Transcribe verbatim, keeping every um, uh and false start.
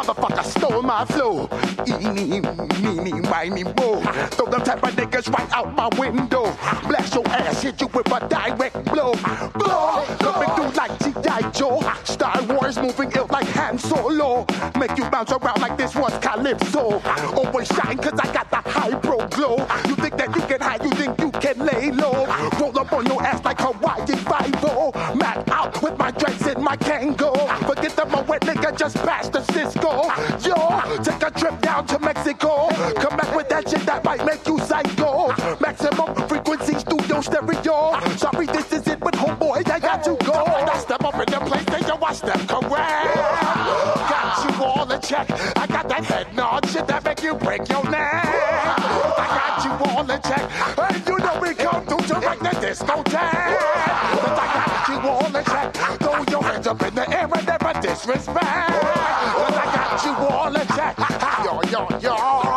motherfucker stole my flow. Eeny, meeny, miny, mo. Throw them type of niggas right out my window. Blast your ass, hit you with a direct blow. Blow, coming through like G I. Joe. Star Wars moving ill like Han Solo. Make you bounce around like this was Calypso. Always shine cause I got the high pro glow. You think that you can hide, you think you can lay low. Roll up on your ass like Hawaiian Five-O. Mad out with my dreads and my Kango. Forget that my wet nigga just passed the Cisco. Yo, take a trip down to Mexico. Come back with that shit that might make you psycho. Maximum frequency studio stereo. Sorry, this is it, but homeboy, I got to go. I step up in the place, then you watch them correct. Got you all in check. I got that head nod shit that make you break your neck. I got you all in check. And you know we come through to wreck the discotheque. But I got you all in check. Throw your hands up in the air and never disrespect. But I got you all in check. Yo, yo, yo.